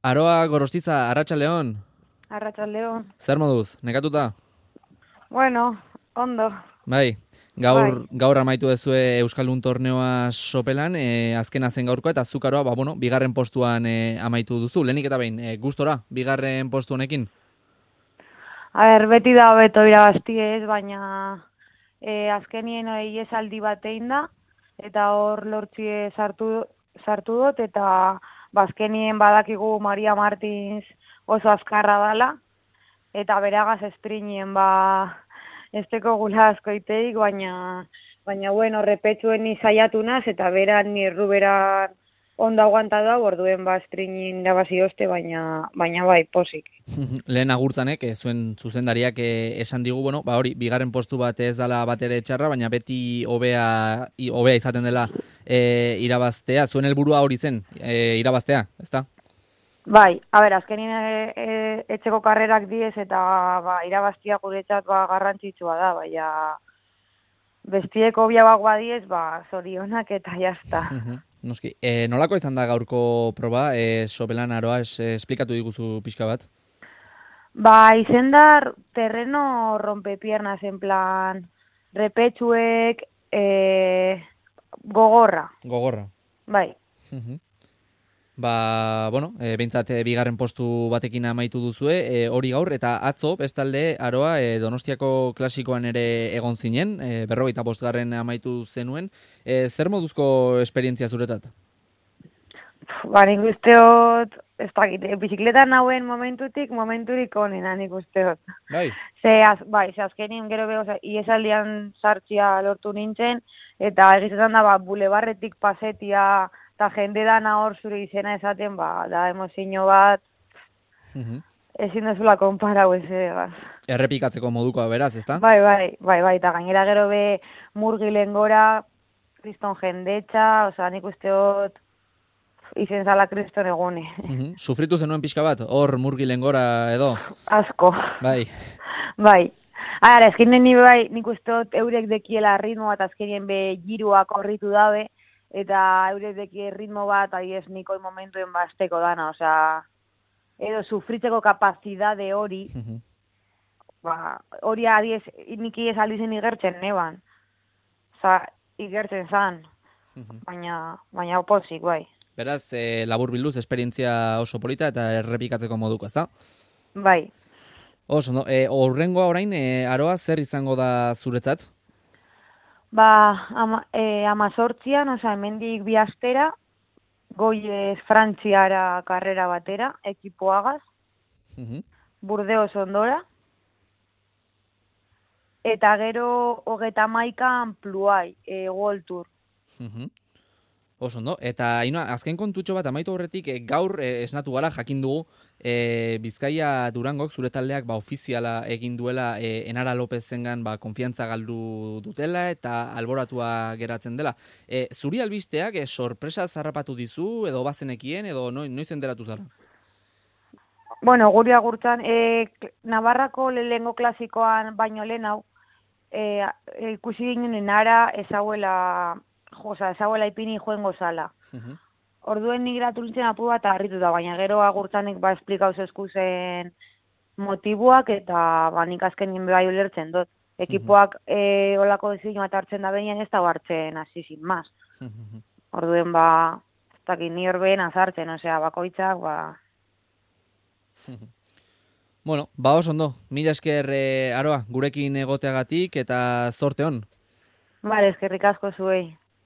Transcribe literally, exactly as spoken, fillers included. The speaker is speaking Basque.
Aroa Gorostiza, Arratsaldeon. Arratsaldeon. Zer moduz, nekatuta? Bueno, ondo. Bai, Bai. gaur gaur amaitu duzue Euskaldun torneoa sopelan, e, azkena zen gaurkoa eta zuk Aroa, ba, bueno, bigarren postuan e, amaitu duzu. Lehenik eta behin, e, gustora, bigarren postu honekin? A ber, beti da hobeto irabazti ez, baina e, azkenien esaldi bat egin da, eta hor lortzie sartu, sartu dut, eta bazkenien badakigu Maria Martins oso azkarra dala, eta beragaz esprinien ba esteko gula askoiteik, baina baina bueno, repetxuen ni saiatu naz, eta beran ni erruberan ondo aguanta da, orduen ba espringen irabazi oste, baina baina bai, posik. Lehen agurtzanek, e, zuen zuzendariak e, esan digu, bueno, ba hori, bigarren postu bat ez dela batere txarra, baina beti hobea i- hobea izaten dela e, irabaztea. Zuen helburua hori zen, e, irabaztea, ezta? Bai, a ber, azkenien e, e, etxeko karrerak diez eta ba, irabaztia guretzat ba, garrantzitsua da, baina bestieko biabak badiez, ba, zorionak eta jazta. Mhm, Noski, e, nolako izan da gaurko proba, e, sobelan Aroa, es, esplikatu diguzu pixka bat? Ba, izen da terreno rompepiernas, en plan, repetxuek e, gogorra, Gogorra. bai. Mhm. Ba, bueno, e, behintzat e, bigarren postu batekin amaitu duzue, e, hori gaur, eta atzo, bestalde, Aroa, e, Donostiako klasikoan ere egon zinen, e, berrogeita bostgarren amaitu zenuen. E, zer moduzko esperientzia zuretzat? Ba, nik usteot, ez dakit, eh, bizikletan nauen momentutik, momenturik onena nik usteot. Bai. Ze, az, bai, ze azkenien gero beho, iesaldian sartzia lortu nintzen, eta egizetan da, ba, bulebarretik pasetia, eta jende dana hor zure izena esaten, ba, da emozio bat, Mhm. ezin duzula konparau ez egaz. Errepikatzeko modukoa beraz, ezta? Bai, bai, bai, bai, eta gainera gero be murgilen gora, kriston jendetxa, osea, nik usteot, izen zala kriston egune. Mhm. Sufritu zenuen pixka bat, hor murgilen gora edo? Asko. Bai. Bai. Ara, azkenen ni bai, nik usteot eurek dekiela ritmo bat azkenien be giruak horritu dabe, eta eurek dekie ritmo bat, adiez nikoi momentuen basteko dana, osea, edo sufritzeko kapazidade hori, Mhm. ba, hori adiez, niki ez aldizen igertzen neban. Osea, igertzen zan, Mhm. baina, baina opozik, bai. Beraz, e, labur bilduz, esperientzia oso polita eta errepikatzeko moduko, ezta? Bai. Oso, no? E, horrengoa orain, e, Aroa, zer izango da zuretzat? Ba, ama, e, amazortzian, osea, hemendik bi astera, goiez Frantziara karrera batera, ekipoagaz, Mhm. Burdeos ondora, eta gero hogeta maikan Pluai, e, World Tour. Mhm. Oso, no? Eta, Ainhoa, azken kontutxo bat amaitu horretik, e, gaur e, esnatu gara jakin dugu e, Bizkaia Durangok zure taldeak ba, ofiziala egin duela e, Enara Lopezengan ba, konfiantza galdu dutela eta alboratua geratzen dela. E, zuri albisteak e, sorpresa zarrapatu dizu edo bazenekien edo no, noiz enteratu zara? Bueno, guri agurtzan, e, Navarrako lehengo klasikoan baino lehen hau, e, e, ikusi ginen Enara ezaguela, josa, ezaguela ipini joen gozala. Mhm. Orduen nik gratu nintzen apu bat harritu da, baina gero agurtzanek ba esplikau zeskuzen motibuak eta ba nik azkenien bai ulertzen dut. Ekipoak e, olako dezio bat hartzen da behinean ez da hartzen hasi sin más. Mhm. Orduen ba, ez dakit ni horbeen azartzen, osea, bakoitzak ba... Bueno, ba oso ondo, mila esker e, Aroa, gurekin egoteagatik eta zorte on. Bale, eskerrik asko zuei.